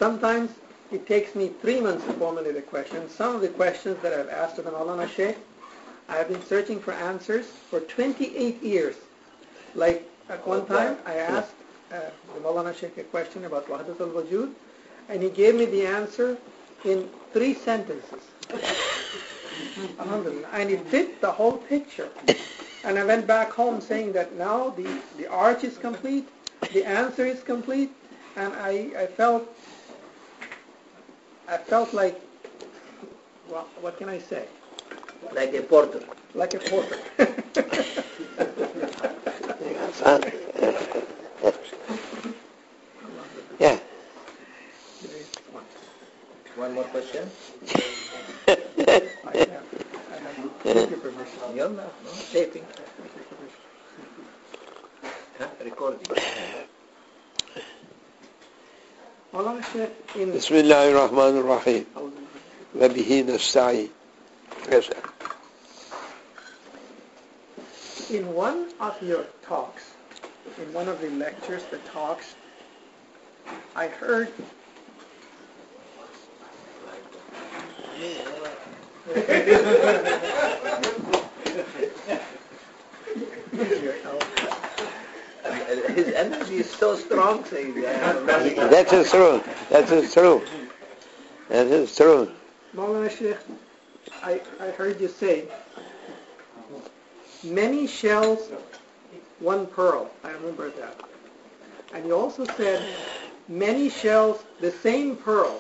sometimes it takes me 3 months to formulate a question. Some of the questions that I've asked of the Maulana Sheikh, I have been searching for answers for 28 years. Like at one time, I asked the Maulana Sheikh a question about Wahdat al-Wujud, and he gave me the answer in 3 sentences. Alhamdulillah. And it fit the whole picture. And I went back home saying that now the arch is complete, the answer is complete, and I felt like, well, what can I say? Like a porter. Like a porter. Yeah. One more question? I have. Take your permission. No, taping. Recording. Maulana Sheikh, in بسم الله الرحمن الرحيم وبه نستعين. Yes, sir. in one of your talks, in one of the lectures, the talks, I heard His energy is so strong, saying that. That is true. That is true. That is true. Maulana Sheikh, I heard you say, many shells, one pearl. I remember that. And you also said, many shells, the same pearl.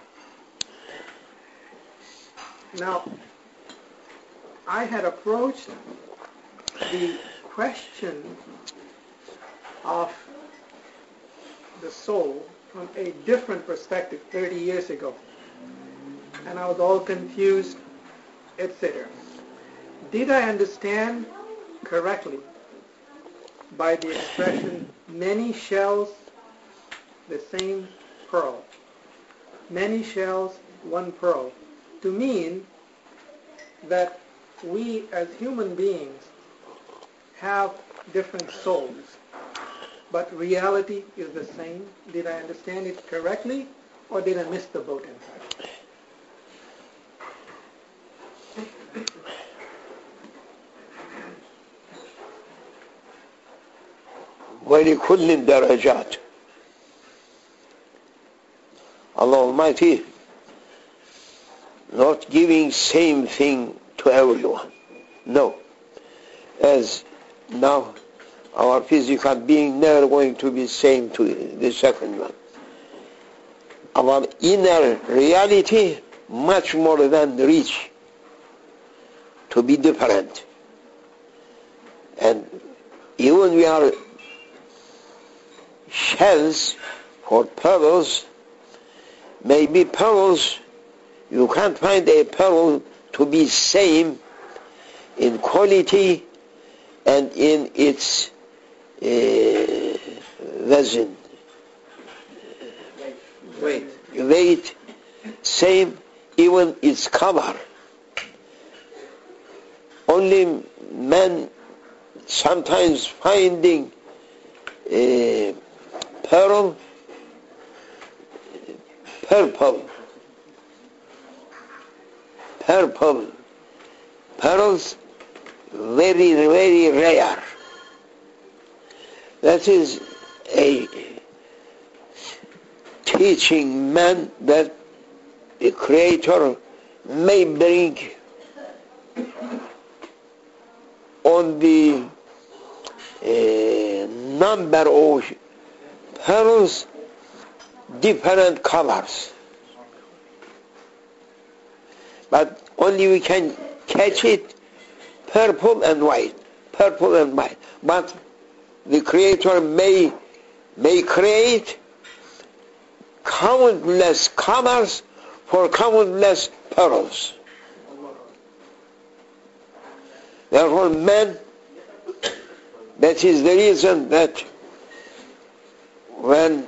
Now, I had approached the question of the soul from a different perspective 30 years ago. And I was all confused, etc. Did I understand correctly by the expression, many shells, the same pearl? Many shells, one pearl. To mean that we as human beings have different souls, but reality is the same. Did I understand it correctly, or did I miss the boat entirely? ولكل درجات. Allah Almighty not giving same thing to everyone. No. As now our physical being never going to be same to the second one. Our inner reality much more than rich to be different. And even we are shells for pearls, maybe pearls, you can't find a pearl to be same in quality and in its wazn, weight, same, even its color. Only man sometimes finding pearl, purple, pearls, very, very rare. That is a teaching man that the Creator may bring on the number of pearls, different colors. But only we can catch it purple and white. But the Creator may create countless colors for countless pearls. Therefore, man, that is the reason that when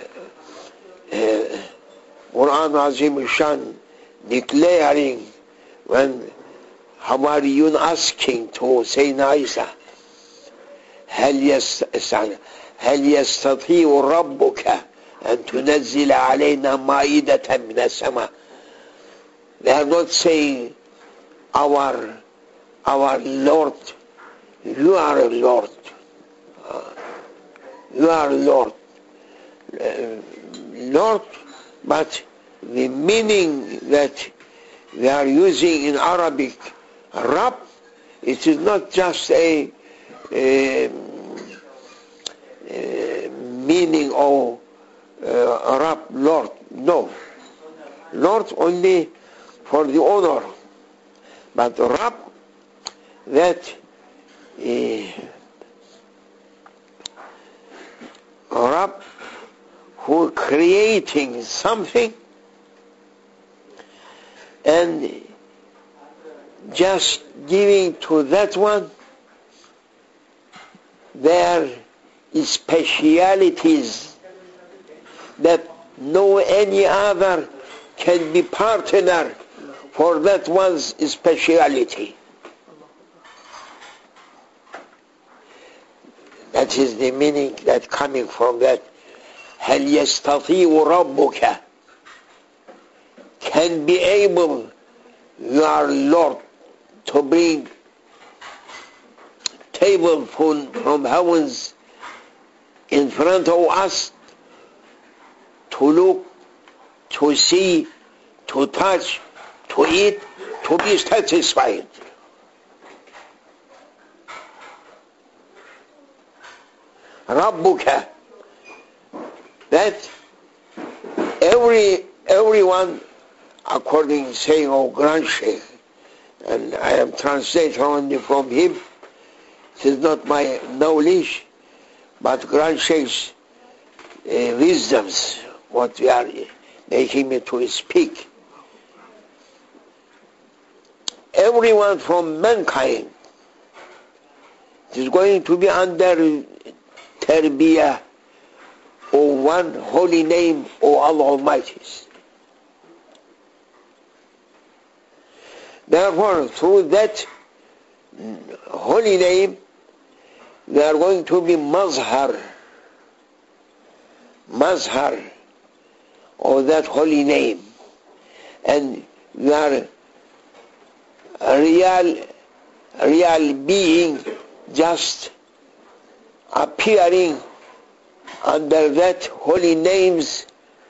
Quran Azim Shan declaring, when Hawariyun asking to Sayyidina Isa, هل يستطيع ربك and تنزل علينا مائدة من السماء. They are not saying our Lord. You are a Lord. You are Lord. Lord, but the meaning that we are using in Arabic, Rab, it is not just a meaning of Rab, Lord. No. Lord only for the honor. But Rab, that Rab who creating something and just giving to that one their specialities that no any other can be partner for that one's speciality. That is the meaning that coming from that. هل يستطيع ربك, can be able your Lord to bring table from heavens in front of us to look, to see, to touch, to eat, to be satisfied. Rabbuka, that everyone, according to saying of Grand Sheikh, and I am translating only from him, it is not my knowledge, but Grand Sheikh's wisdoms, what we are making me to speak. Everyone from mankind is going to be under tarbiyah of one holy name of Allah Almighty. Therefore, through that holy name, they are going to be mazhar of that holy name, and we are real being just appearing under that holy name's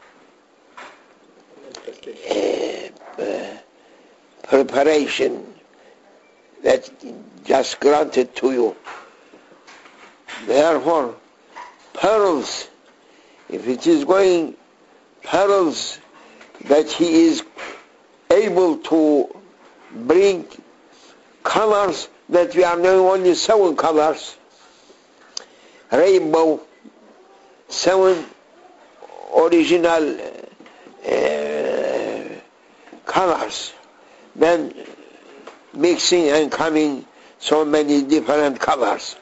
preparation that just granted to you. Therefore, pearls, if it is going pearls that he is able to bring colors, that we are knowing only 7 colors, rainbow, 7 original colors, then mixing and coming so many different colors.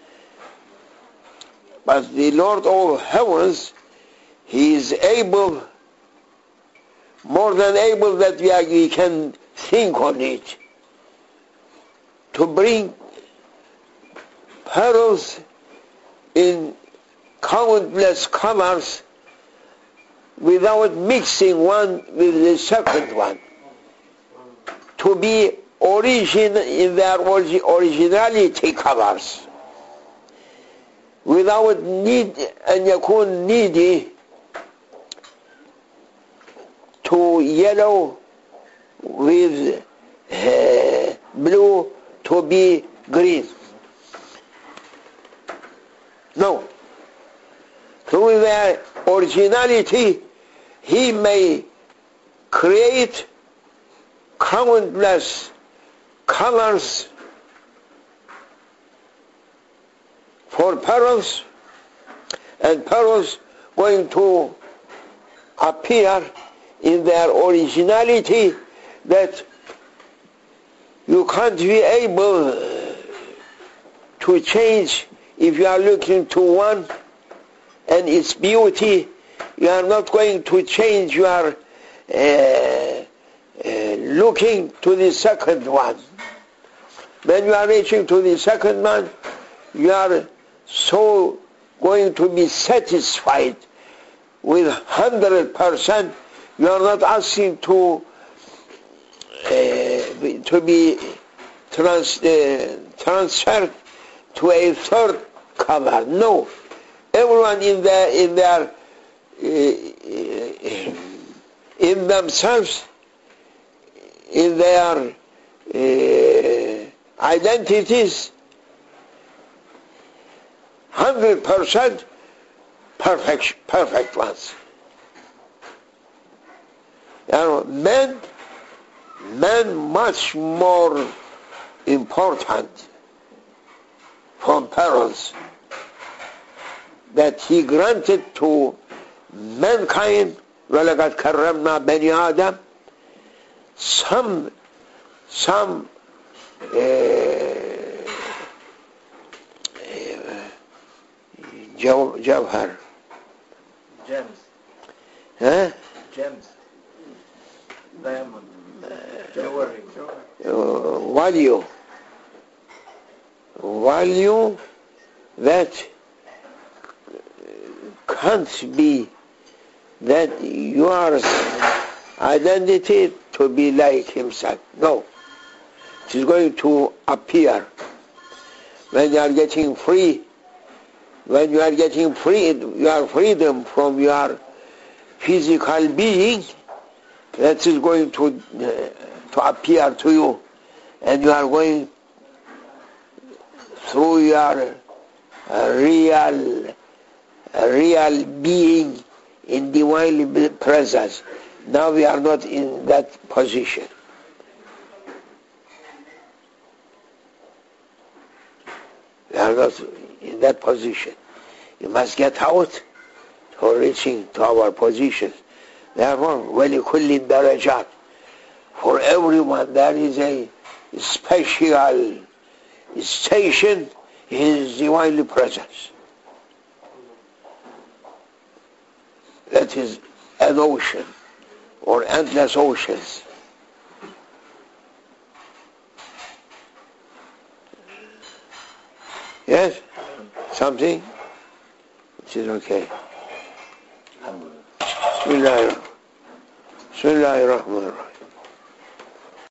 But the Lord of heavens, he is able, more than able that we can think on it, to bring pearls in countless colors without mixing one with the second one, to be in their originality colors, without need أن يكون needy to yellow with blue to be green. No. Through their originality, he may create countless colors for pearls, and pearls going to appear in their originality that you can't be able to change. If you are looking to one and its beauty, you are not going to change your looking to the second one. When you are reaching to the second one, you are so going to be satisfied with 100%. You are not asking to be transferred to a third cover. No, everyone in themselves, in their identities, 100% perfect ones. Men much more important from parents, that he granted to mankind, وَلَقَدْ كَرَّمْنَا بَنِي آدَمَ, some jawhar, Gems. huh? Gems. Diamond. Jewelry. Value that can't be that your identity to be like himself. No. It is going to appear when you are getting free. When you are getting free, your freedom from your physical being, that is going to appear to you, and you are going through your real being in divine presence. Now we are not in that position. We are not in that position. You must get out for reaching to our position. Therefore, وَلِكُلِّ دَرَجَاتٍ, for everyone there is a special station in His divine presence. That is an ocean or endless oceans. Yes? Something? Which is okay. Bismillahirrahmanirrahim.